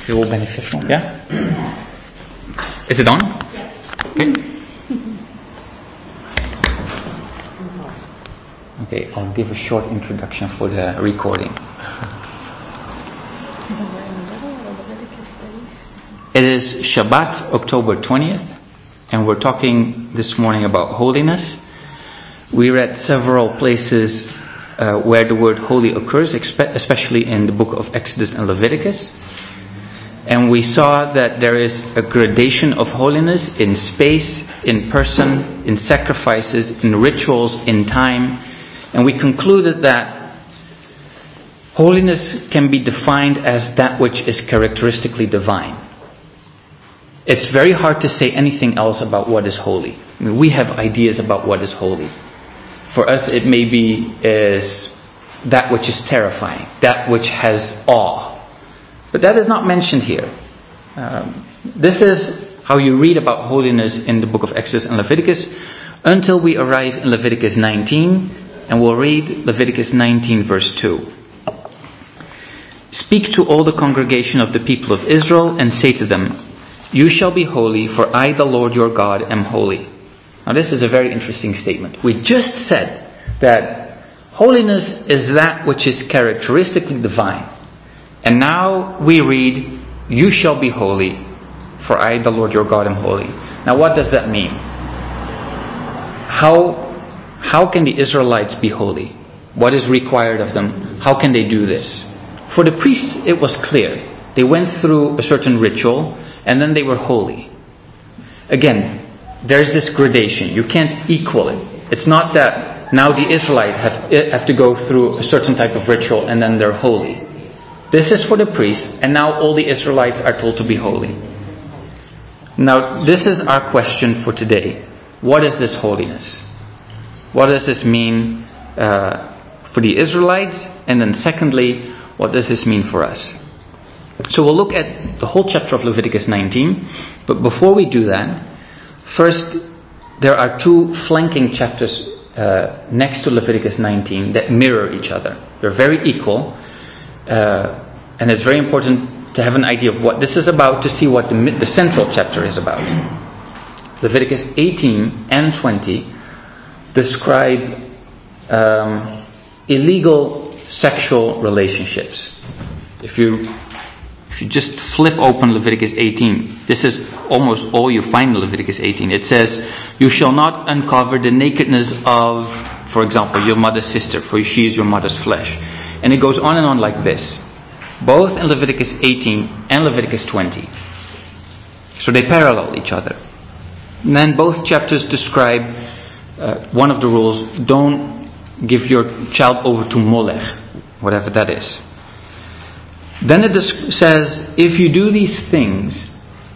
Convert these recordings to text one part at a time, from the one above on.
feel beneficial? Yeah? Is it on? Okay. Okay, I'll give a short introduction for the recording. It is Shabbat, October 20th, and we're talking this morning about holiness. We read several places where the word holy occurs, especially in the book of Exodus and Leviticus. And we saw that there is a gradation of holiness in space, in person, in sacrifices, in rituals, in time. And we concluded that holiness can be defined as that which is characteristically divine. It's very hard to say anything else about what is holy. I mean, we have ideas about what is holy. For us, it maybe is that which is terrifying, that which has awe. But that is not mentioned here. This is how you read about holiness in the book of Exodus and Leviticus until we arrive in Leviticus 19, and we'll read Leviticus 19 verse 2. Speak to all the congregation of the people of Israel and say to them, you shall be holy, for I, the Lord your God, am holy. Now this is a very interesting statement. We just said that holiness is that which is characteristically divine. And now we read, you shall be holy, for I, the Lord your God, am holy. Now what does that mean? How can the Israelites be holy? What is required of them? How can they do this? For the priests, it was clear. They went through a certain ritual, and then they were holy. Again, there's this gradation. You can't equal it. It's not that now the Israelites have to go through a certain type of ritual and then they're holy. This is for the priests, and now all the Israelites are told to be holy. Now, this is our question for today. What is this holiness? What does this mean for the Israelites? And then secondly, what does this mean for us? So we'll look at the whole chapter of Leviticus 19. But before we do that, first, there are two flanking chapters next to Leviticus 19 that mirror each other. They're very equal. And it's very important to have an idea of what this is about to see what the central chapter is about. Leviticus 18 and 20 describe illegal sexual relationships. If you just flip open Leviticus 18, this is almost all you find in Leviticus 18. It says, you shall not uncover the nakedness of, for example, your mother's sister, for she is your mother's flesh. And it goes on and on like this. Both in Leviticus 18 and Leviticus 20. So they parallel each other. And then both chapters describe one of the rules, don't give your child over to Molech, whatever that is. Then it says, if you do these things,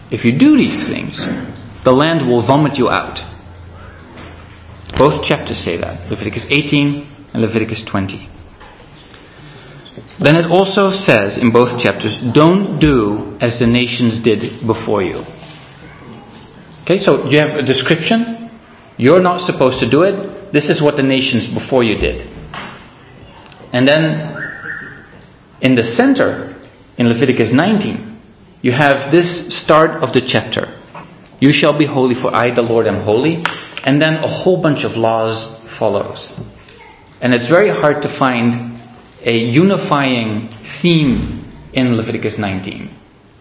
the land will vomit you out. Both chapters say that, Leviticus 18 and Leviticus 20. Then it also says in both chapters, don't do as the nations did before you. Okay, so you have a description. You're not supposed to do it. This is what the nations before you did. And then in the center, in Leviticus 19, you have this start of the chapter. You shall be holy, for I, the Lord, am holy. And then a whole bunch of laws follows. And it's very hard to find a unifying theme in Leviticus 19.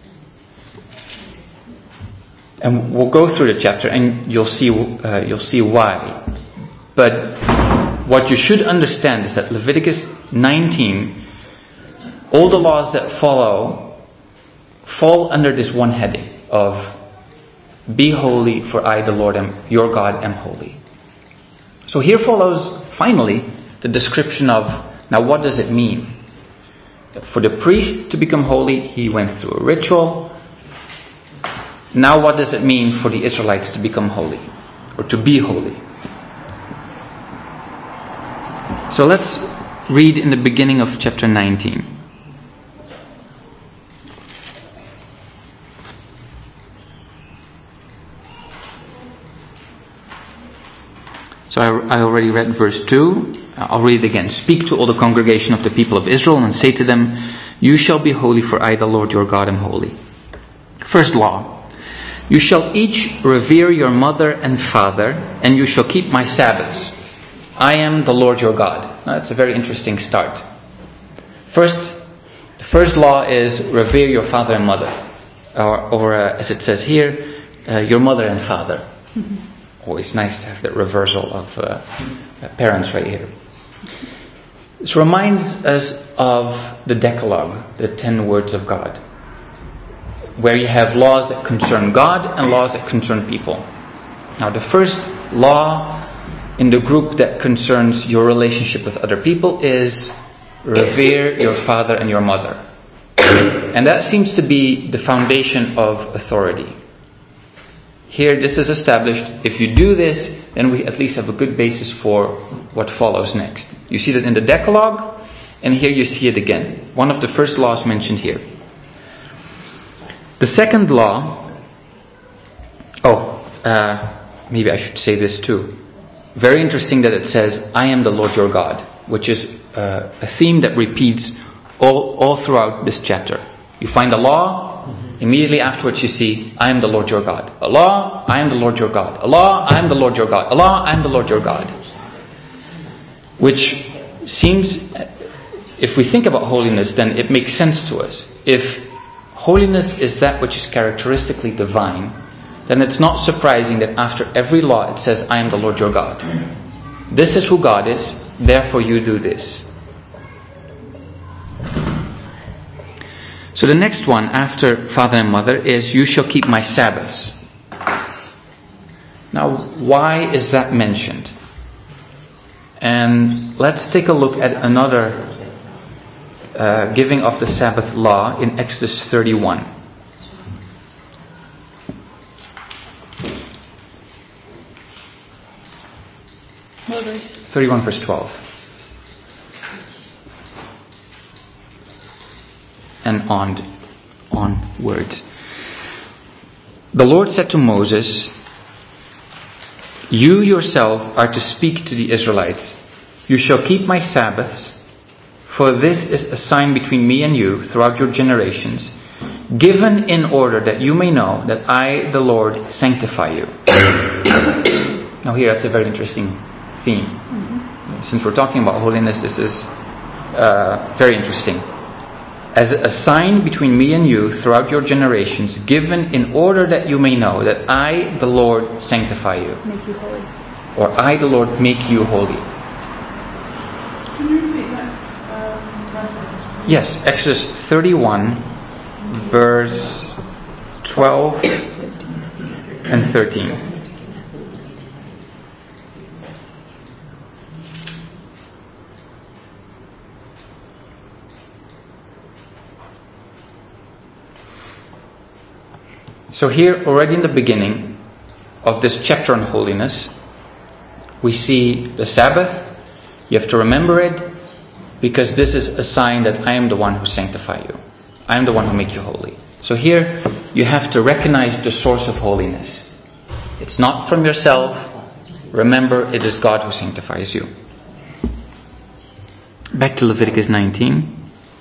And we'll go through the chapter and you'll see why. But what you should understand is that Leviticus 19, all the laws that fall under this one heading of be holy, for I, the Lord, your God, am holy. So here follows, finally, the description of, now what does it mean? For the priest to become holy, he went through a ritual. Now what does it mean for the Israelites to become holy? Or to be holy? So let's read in the beginning of chapter 19. So I already read verse 2. I'll read it again. Speak to all the congregation of the people of Israel and say to them, You shall be holy, for I, the Lord your God, am holy. First law. You shall each revere your mother and father, and you shall keep my Sabbaths. I am the Lord your God. Now, that's a very interesting start. The first law is revere your father and mother. Or as it says here, your mother and father. Always nice to have that reversal of parents right here. This reminds us of the Decalogue, the 10 words of God, where you have laws that concern God and laws that concern people. Now, the first law in the group that concerns your relationship with other people is revere your father and your mother. And that seems to be the foundation of authority. Here, this is established. If you do this, then we at least have a good basis for what follows next. You see that in the Decalogue, and here you see it again. One of the first laws mentioned here. The second law, maybe I should say this too. Very interesting that it says, I am the Lord your God, which is a theme that repeats all throughout this chapter. You find a law, immediately afterwards you see, I am the Lord your God. A law, I am the Lord your God. A law, I am the Lord your God. A law, I am the Lord your God. Which seems, if we think about holiness, then it makes sense to us. If holiness is that which is characteristically divine, then it's not surprising that after every law it says, I am the Lord your God. This is who God is, therefore you do this. So the next one after father and mother is, you shall keep my Sabbaths. Now, why is that mentioned? And let's take a look at another giving of the Sabbath law in Exodus 31. What verse? 31 verse 12. And onwards. The Lord said to Moses, you yourself are to speak to the Israelites. You shall keep my Sabbaths, for this is a sign between me and you throughout your generations, given in order that you may know that I, the Lord, sanctify you. Now here, that's a very interesting theme. Since we're talking about holiness, this is very interesting. As a sign between me and you throughout your generations, given in order that you may know that I, the Lord, sanctify you. Make you holy. Or I, the Lord, make you holy. Can you repeat that? Yes, Exodus 31, verse 12 and 13. So here, already in the beginning of this chapter on holiness, we see the Sabbath. You have to remember it, because this is a sign that I am the one who sanctify you. I am the one who make you holy. So here, you have to recognize the source of holiness. It's not from yourself. Remember, it is God who sanctifies you. Back to Leviticus 19.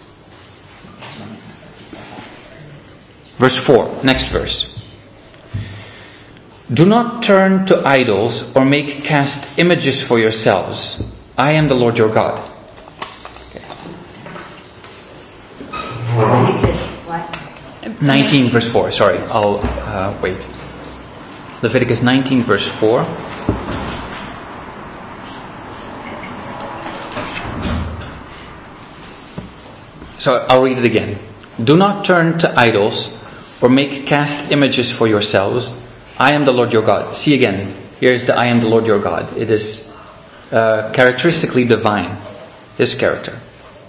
Verse 4, next verse. Do not turn to idols or make cast images for yourselves. I am the Lord your God. Leviticus what? 19 verse 4, sorry, I'll wait. Leviticus 19 verse 4. So I'll read it again. Do not turn to idols or make cast images for yourselves. I am the Lord your God. See again, here's the I am the Lord your God. It is characteristically divine, His character.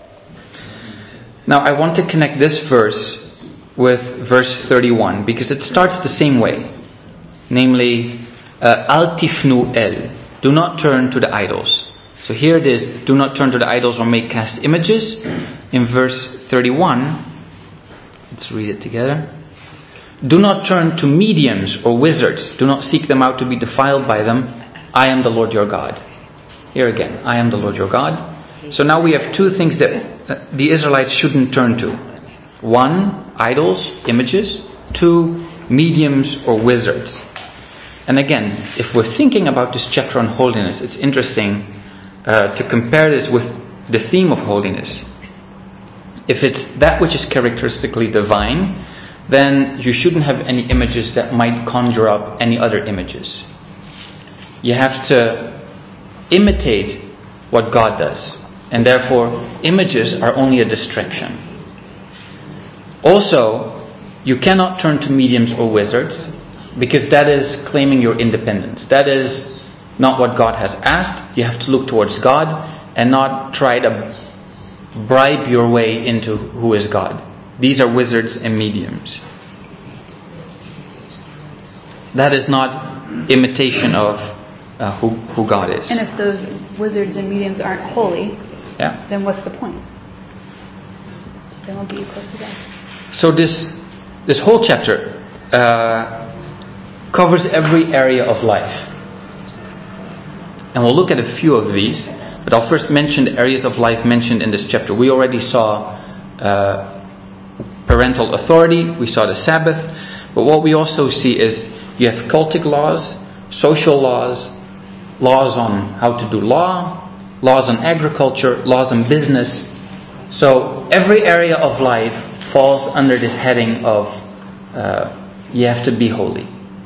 Now I want to connect this verse with verse 31, because it starts the same way. Namely, Al tifnu el. Do not turn to the idols. So here it is, do not turn to the idols or make cast images. In verse 31, let's read it together. Do not turn to mediums or wizards. Do not seek them out to be defiled by them. I am the Lord your God. Here again, I am the Lord your God. So now we have two things that the Israelites shouldn't turn to. One, idols, images. Two, mediums or wizards. And again, if we're thinking about this chapter on holiness, it's interesting to compare this with the theme of holiness. If it's that which is characteristically divine, then you shouldn't have any images that might conjure up any other images. You have to imitate what God does. And therefore, images are only a distraction. Also, you cannot turn to mediums or wizards, because that is claiming your independence. That is not what God has asked. You have to look towards God and not try to bribe your way into who is God. These are wizards and mediums. That is not imitation of who God is. And if those wizards and mediums aren't holy, then what's the point? Then we'll be close to God. So this whole chapter covers every area of life. And we'll look at a few of these, but I'll first mention the areas of life mentioned in this chapter. We already saw parental authority, we saw the Sabbath, but what we also see is you have cultic laws, social laws, laws on how to do law, laws on agriculture, laws on business. So every area of life falls under this heading of you have to be holy,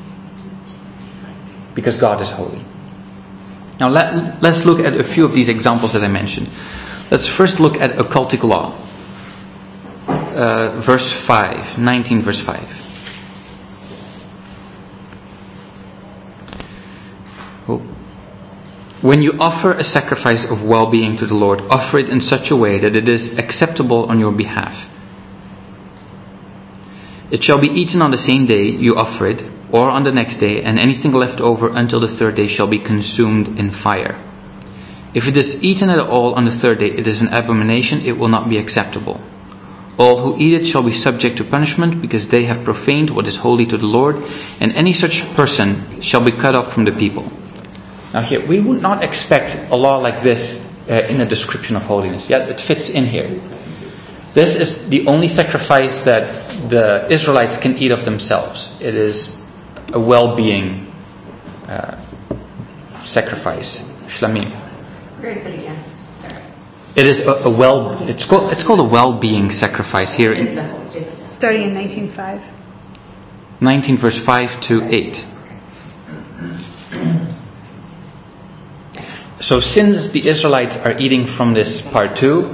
because God is holy. Now let's look at a few of these examples that I mentioned. Let's first look at a cultic law. Verse 5, 19 verse 5. When you offer a sacrifice of well-being to the Lord, offer it in such a way that it is acceptable on your behalf. It shall be eaten on the same day you offer it, or on the next day, and anything left over until the third day shall be consumed in fire. If it is eaten at all on the third day, it is an abomination, it will not be acceptable. All who eat it shall be subject to punishment, because they have profaned what is holy to the Lord, and any such person shall be cut off from the people. Now here, we would not expect a law like this in a description of holiness, yet it fits in here. This is the only sacrifice that the Israelites can eat of themselves. It is a well-being sacrifice, shlamim. Where is it again? Sorry. It is it's called a well-being sacrifice here. Starting in 19:5. 19 verse 5 to 8. So since the Israelites are eating from this part 2,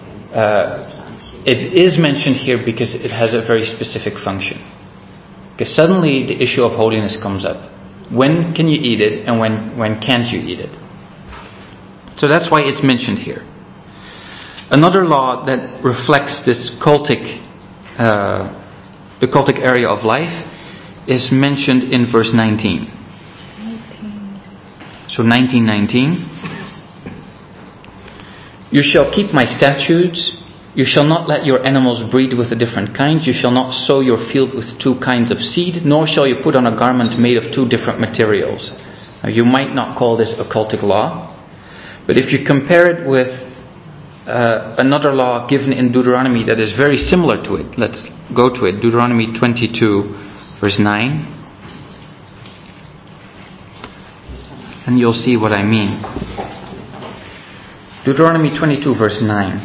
it is mentioned here because it has a very specific function. Because suddenly the issue of holiness comes up. When can you eat it, and when can't you eat it? So that's why it's mentioned here. Another law that reflects this cultic, the cultic area of life, is mentioned in verse 19. So 19:19. You shall keep my statutes. You shall not let your animals breed with a different kind. You shall not sow your field with two kinds of seed, nor shall you put on a garment made of two different materials. Now, you might not call this a cultic law, but if you compare it with another law given in Deuteronomy that is very similar to it, let's go to it. Deuteronomy 22 verse 9. And you'll see what I mean. Deuteronomy 22 verse 9.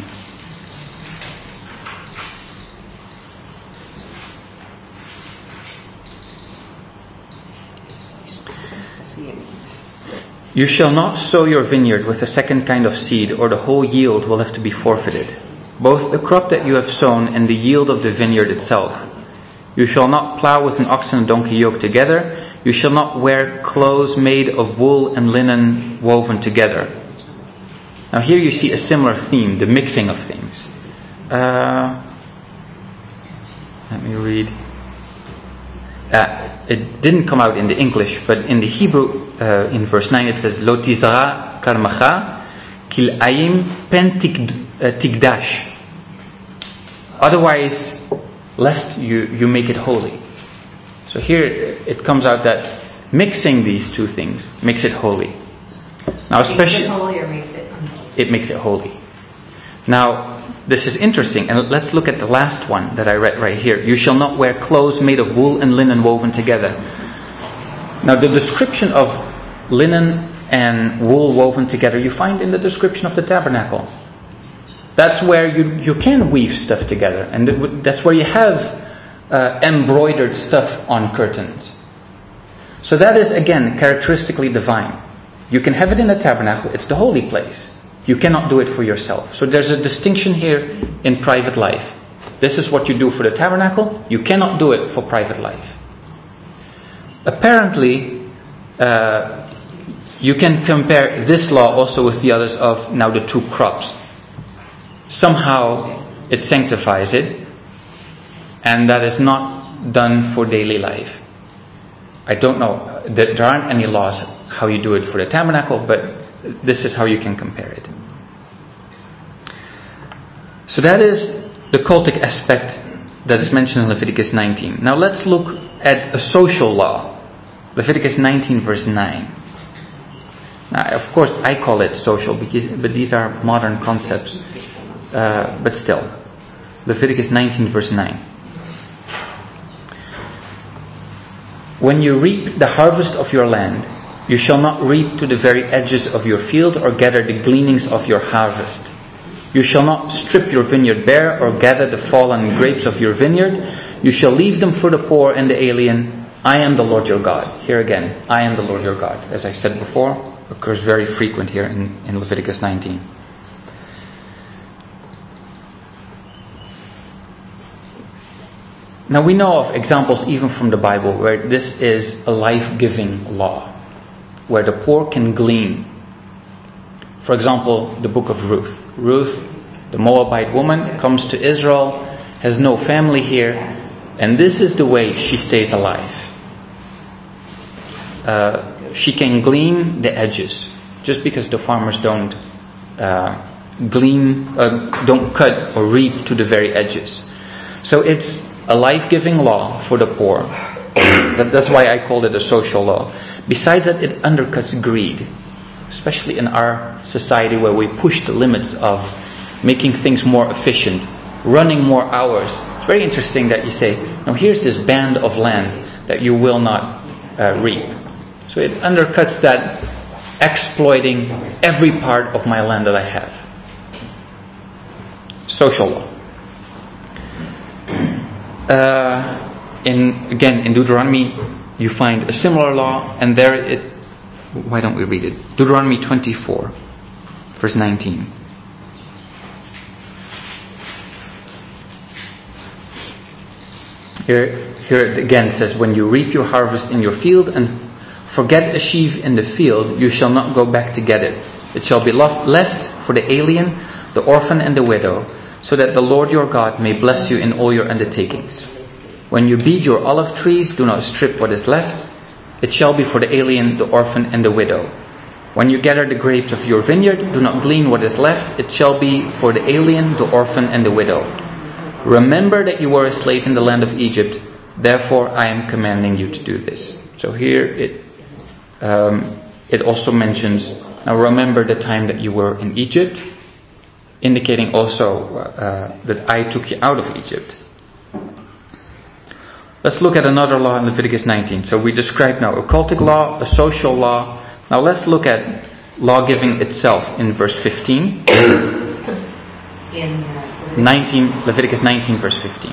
You shall not sow your vineyard with a second kind of seed, or the whole yield will have to be forfeited, both the crop that you have sown and the yield of the vineyard itself. You shall not plow with an ox and a donkey yoked together. You shall not wear clothes made of wool and linen woven together. Now here you see a similar theme, the mixing of things. Let me read. It didn't come out in the English, but in the Hebrew, in verse 9 it says, Lo tizra karmacha kil ayim pen tikdash. Otherwise, lest you make it holy. So here it comes out that mixing these two things makes it holy. Now, especially, makes it holy or makes it unholy? It makes it holy. Now, this is interesting, and let's look at the last one that I read right here. You shall not wear clothes made of wool and linen woven together. Now, the description of linen and wool woven together you find in the description of the tabernacle. That's where you can weave stuff together, and that's where you have embroidered stuff on curtains. So that is, again, characteristically divine. You can have it in the tabernacle. It's the holy place. You cannot do it for yourself. So there's a distinction here in private life. This is what you do for the tabernacle. You cannot do it for private life. Apparently, you can compare this law also with the others of now the 2 crops. Somehow it sanctifies it, and that is not done for daily life. I don't know. There aren't any laws how you do it for the tabernacle, but this is how you can compare it. So that is the cultic aspect that is mentioned in Leviticus 19. Now let's look at a social law. Leviticus 19 verse 9. Now, of course, I call it social, but these are modern concepts. But still, Leviticus 19 verse 9. When you reap the harvest of your land, you shall not reap to the very edges of your field or gather the gleanings of your harvest. You shall not strip your vineyard bare or gather the fallen grapes of your vineyard. You shall leave them for the poor and the alien. I am the Lord your God. Here again, I am the Lord your God. As I said before, occurs very frequent here in Leviticus 19. Now we know of examples even from the Bible where this is a life-giving law, where the poor can glean. For example, the book of Ruth. Ruth, the Moabite woman, comes to Israel, has no family here, and this is the way she stays alive. She can glean the edges, just because the farmers don't don't cut or reap to the very edges. So it's a life-giving law for the poor. That's why I called it a social law. Besides that, it undercuts greed, especially in our society where we push the limits of making things more efficient, running more hours. It's very interesting that you say, now here's this band of land that you will not reap. So it undercuts that exploiting every part of my land that I have. Social law. In Deuteronomy, you find a similar law, and there it. Why don't we read it? Deuteronomy 24, verse 19. Here it again says, when you reap your harvest in your field and forget a sheaf in the field, you shall not go back to get it. It shall be left for the alien, the orphan, and the widow, so that the Lord your God may bless you in all your undertakings. When you beat your olive trees, do not strip what is left. It shall be for the alien, the orphan, and the widow. When you gather the grapes of your vineyard, do not glean what is left. It shall be for the alien, the orphan, and the widow. Remember that you were a slave in the land of Egypt. Therefore, I am commanding you to do this. So here it also mentions, now remember the time that you were in Egypt, indicating also that I took you out of Egypt. Let's look at another law in Leviticus 19. So we described now a cultic law, a social law. Now let's look at law-giving itself in verse 15. Leviticus 19, verse 15.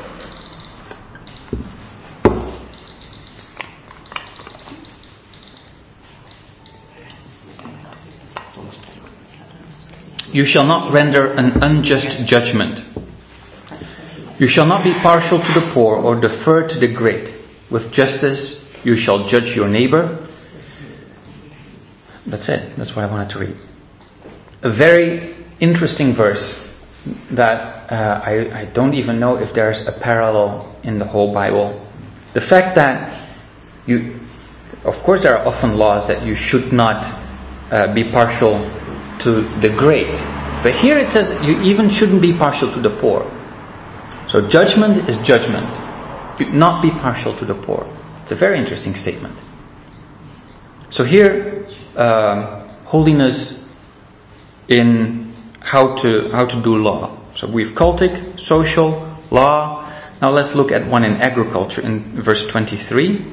You shall not render an unjust judgment. You shall not be partial to the poor or defer to the great. With justice you shall judge your neighbor. That's it. That's what I wanted to read. A very interesting verse that I don't even know if there's a parallel in the whole Bible. The fact that of course there are often laws that you should not be partial to the great. But here it says you even shouldn't be partial to the poor. So judgment is judgment. Do not be partial to the poor. It's a very interesting statement. So here, holiness in how to do law. So we've cultic, social, law. Now let's look at one in agriculture in verse 23.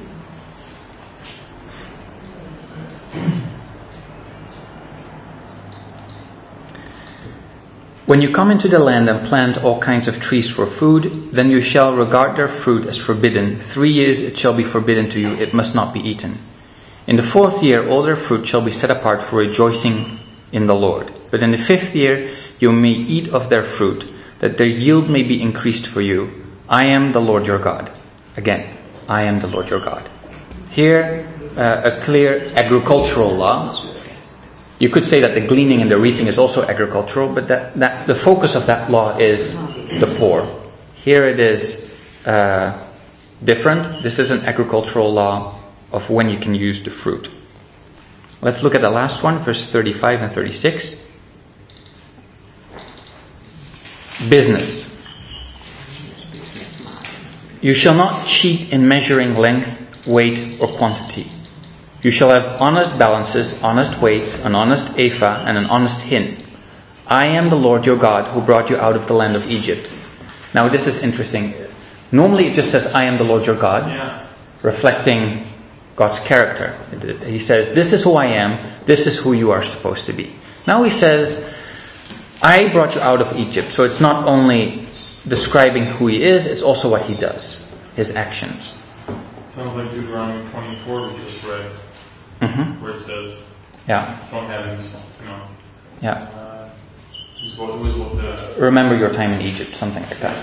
When you come into the land and plant all kinds of trees for food, then you shall regard their fruit as forbidden. 3 years it shall be forbidden to you, it must not be eaten. In the 4th year all their fruit shall be set apart for rejoicing in the Lord. But in the 5th year you may eat of their fruit, that their yield may be increased for you. I am the Lord your God. Again, I am the Lord your God. Here, a clear agricultural law. You could say that the gleaning and the reaping is also agricultural, but that the focus of that law is the poor. Here it is different. This is an agricultural law of when you can use the fruit. Let's look at the last one, verse 35 and 36. Business. You shall not cheat in measuring length, weight, or quantity. You shall have honest balances, honest weights, an honest ephah, and an honest hin. I am the Lord your God who brought you out of the land of Egypt. Now this is interesting. Normally it just says, I am the Lord your God, reflecting God's character. He says, this is who I am, this is who you are supposed to be. Now he says, I brought you out of Egypt. So it's not only describing who he is, it's also what he does, his actions. Sounds like Deuteronomy 24 we just read, where it says, don't have these, remember your time in Egypt, something like that.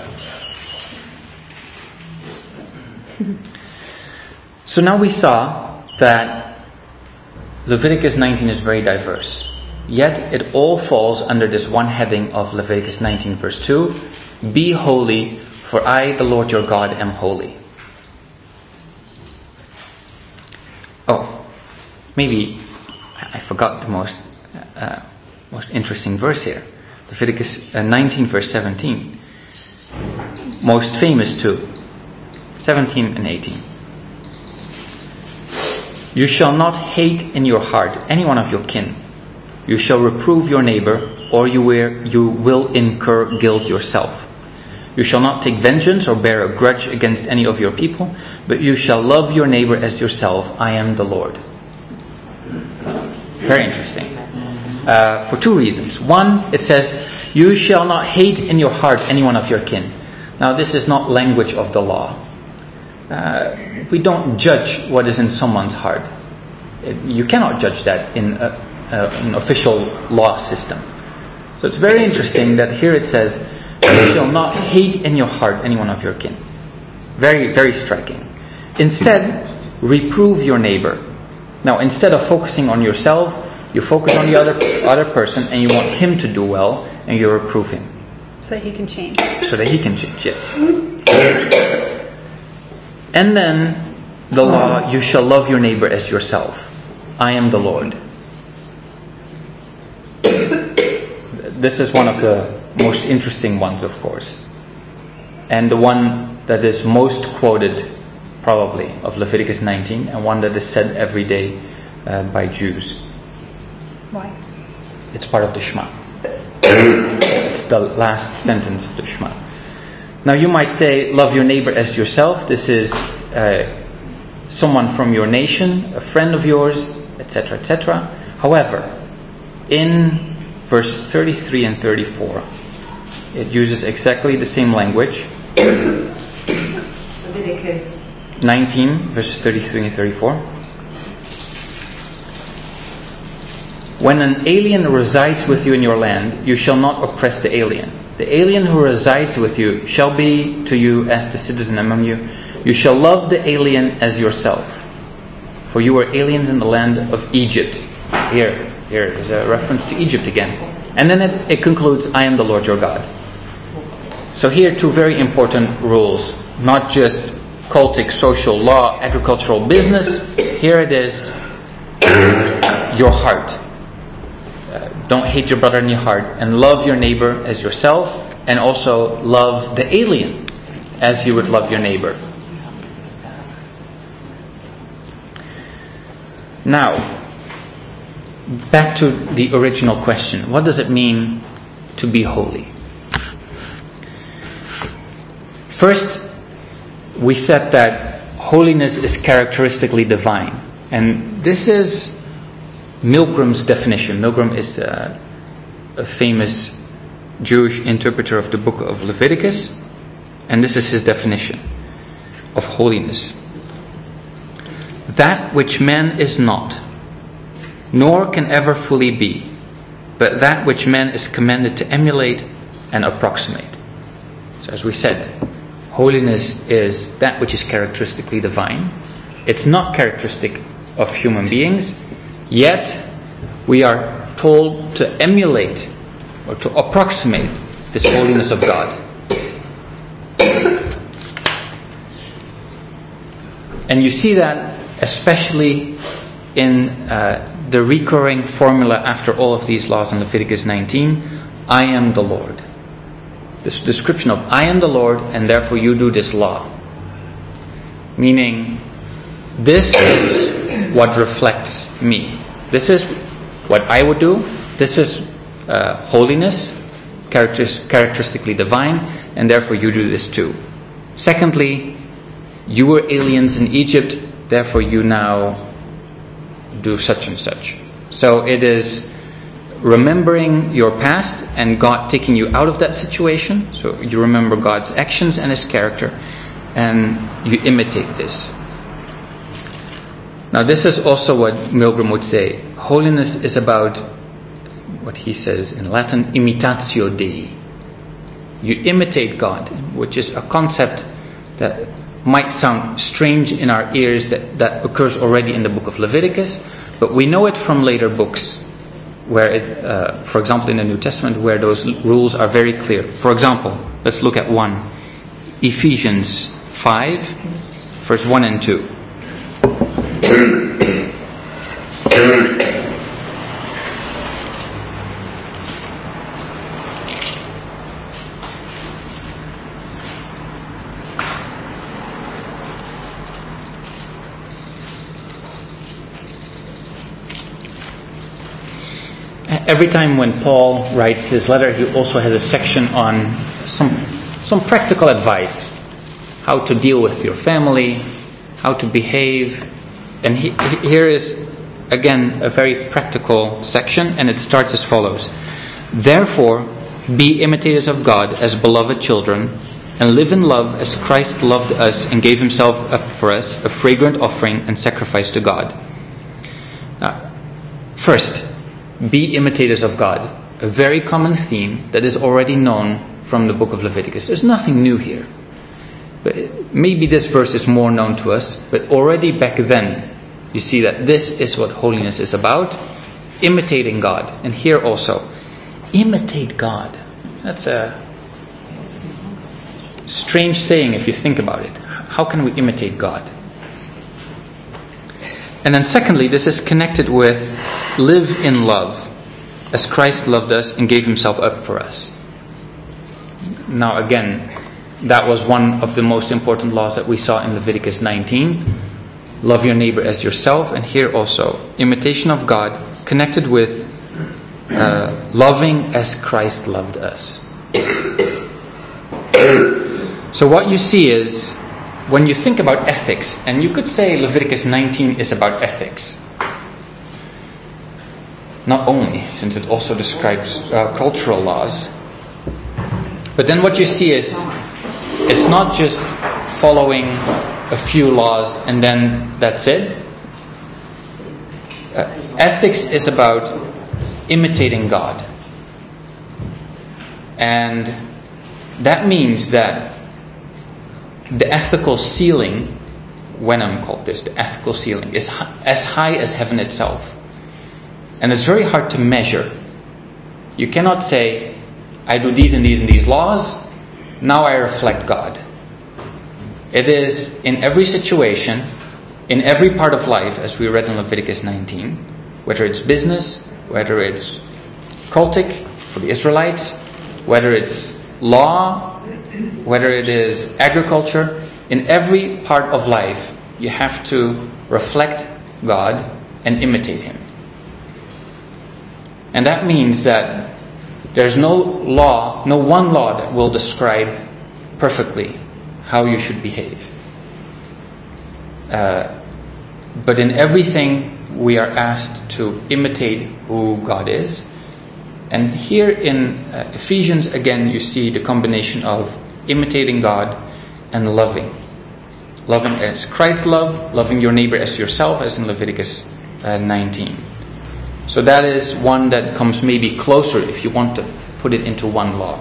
So now we saw that Leviticus 19 is very diverse. Yet it all falls under this one heading of Leviticus 19 verse 2. Be holy, for I, the Lord your God, am holy. Oh, maybe I forgot the most interesting verse here. Leviticus 19 verse 17. Most famous too. 17 and 18. You shall not hate in your heart any one of your kin. You shall reprove your neighbor, or you will incur guilt yourself. You shall not take vengeance or bear a grudge against any of your people, but you shall love your neighbor as yourself. I am the Lord. Very interesting. For two reasons. One, it says, you shall not hate in your heart any one of your kin. Now this is not language of the law. We don't judge what is in someone's heart. You cannot judge that in an official law system. So it's very interesting that here it says, you shall not hate in your heart any one of your kin. Very, very striking. Instead, reprove your neighbor. Now, instead of focusing on yourself, you focus on the other person, and you want him to do well, and you reprove him. So that he can change. So that he can change, yes. And then, the law, you shall love your neighbor as yourself. I am the Lord. This is one of the most interesting ones, of course. And the one that is most quoted, probably, of Leviticus 19, and one that is said every day by Jews. Why? It's part of the Shema. It's the last sentence of the Shema. Now you might say, love your neighbor as yourself. This is someone from your nation, a friend of yours, etc., etc. However, in verse 33 and 34, it uses exactly the same language. Leviticus 19, verse 33 and 34. When an alien resides with you in your land, you shall not oppress the alien. The alien who resides with you shall be to you as the citizen among you. You shall love the alien as yourself. For you were aliens in the land of Egypt. Here is a reference to Egypt again. And then it concludes, I am the Lord your God. So here two very important rules. Not just cultic, social, law, agricultural, business. Here it is, your heart. Don't hate your brother in your heart. And love your neighbor as yourself. And also love the alien as you would love your neighbor. Now, back to the original question. What does it mean to be holy. First, we said that holiness is characteristically divine. And this is Milgram's definition. Milgram is a famous Jewish interpreter of the book of Leviticus. And this is his definition of holiness. That which man is not, nor can ever fully be, but that which man is commanded to emulate and approximate. So as we said, holiness is that which is characteristically divine. It's not characteristic of human beings, yet we are told to emulate or to approximate this holiness of God. And you see that especially in the recurring formula after all of these laws in Leviticus 19, I am the Lord. This description of I am the Lord and therefore you do this law. Meaning, this is what reflects me. This is what I would do. This is holiness, characteristically divine, and therefore you do this too. Secondly, you were aliens in Egypt, therefore you now do such and such. So it is remembering your past and God taking you out of that situation. So you remember God's actions and His character and you imitate this. Now this is also what Milgram would say. Holiness is about what he says in Latin, imitatio Dei. You imitate God, which is a concept that might sound strange in our ears, that occurs already in the book of Leviticus, but we know it from later books where it, for example in the New Testament, where those rules are very clear. For example, let's look at one. Ephesians 5, verse 1 and 2. Every time when Paul writes his letter, he also has a section on some practical advice. How to deal with your family, how to behave. And here is, again, a very practical section, and it starts as follows. Therefore, be imitators of God as beloved children, and live in love as Christ loved us and gave Himself up for us, a fragrant offering and sacrifice to God. First, be imitators of God. A very common theme that is already known from the book of Leviticus. There's nothing new here. But maybe this verse is more known to us, but already back then you see that this is what holiness is about. Imitating God. And here also, imitate God. That's a strange saying if you think about it. How can we imitate God? And then secondly, this is connected with live in love as Christ loved us and gave Himself up for us. Now again, that was one of the most important laws that we saw in Leviticus 19. Love your neighbor as yourself. And here also, imitation of God connected with loving as Christ loved us. So what you see is, when you think about ethics, and you could say Leviticus 19 is about ethics. Not only, since it also describes cultural laws. But then what you see is, it's not just following a few laws and then that's it. Ethics is about imitating God. And that means that the ethical ceiling, Wenham called this, the ethical ceiling, is as high as heaven itself. And it's very hard to measure. You cannot say, I do these and these and these laws, now I reflect God. It is in every situation, in every part of life, as we read in Leviticus 19, whether it's business, whether it's cultic for the Israelites, whether it's law, whether it is agriculture, in every part of life you have to reflect God and imitate Him. And that means that There's no law, no one law that will describe perfectly how you should behave. But in everything we are asked to imitate who God is. And here in Ephesians, again, you see the combination of imitating God and loving. Loving as Christ loved, loving your neighbor as yourself, as in Leviticus 19. So that is one that comes maybe closer if you want to put it into one law.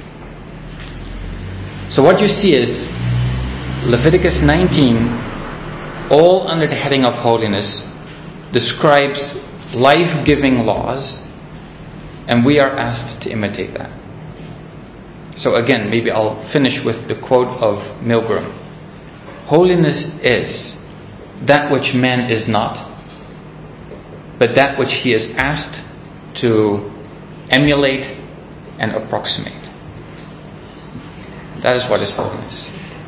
So what you see is Leviticus 19, all under the heading of holiness, describes life-giving laws, and we are asked to imitate that. So again, maybe I'll finish with the quote of Milgram. Holiness is that which man is not, but that which he is asked to emulate and approximate. That is what is holiness.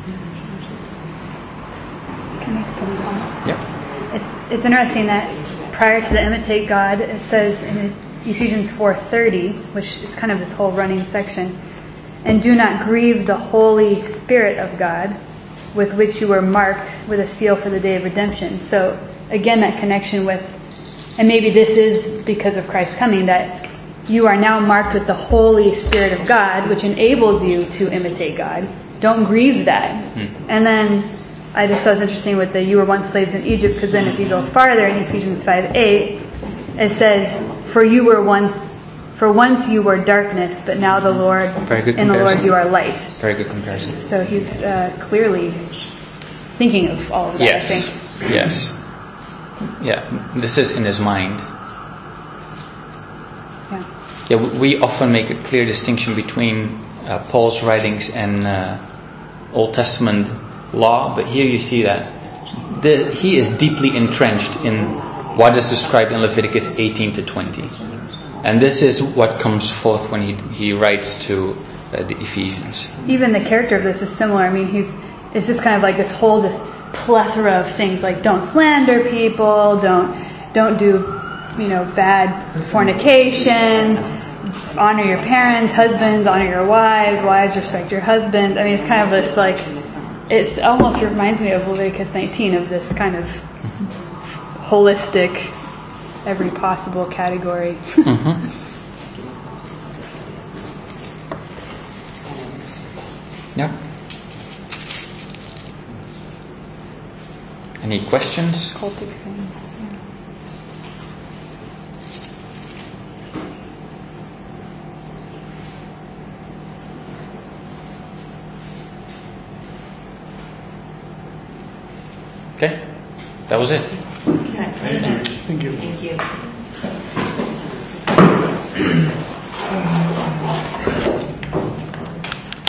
Can I make a comment? Yeah. It's interesting that prior to the imitate God, it says in Ephesians 4:30, which is kind of this whole running section, and do not grieve the Holy Spirit of God, with which you were marked with a seal for the day of redemption. So again, that connection with, and maybe this is because of Christ's coming, that you are now marked with the Holy Spirit of God, which enables you to imitate God. Don't grieve that. And then I just thought it was interesting with the you were once slaves in Egypt, because then if you go farther in Ephesians 5:8, it says, for once you were darkness, but now the Lord, in the Lord you are light. Very good comparison. So he's clearly thinking of all of that, yes. I think. Yes. Yeah, this is in his mind. Yeah, we often make a clear distinction between Paul's writings and Old Testament law, but here you see that he is deeply entrenched in what is described in Leviticus 18 to 20. And this is what comes forth when he writes to the Ephesians. Even the character of this is similar. I mean, it's just kind of like this whole just plethora of things, like don't slander people, don't do, bad fornication, honor your parents, husbands, honor your wives respect your husbands. I mean, it's kind of this like, it almost reminds me of Leviticus 19, of this kind of holistic, every possible category. Yep. Any questions? Cultic things. Okay, that was it. Okay. Thank you. Thank you.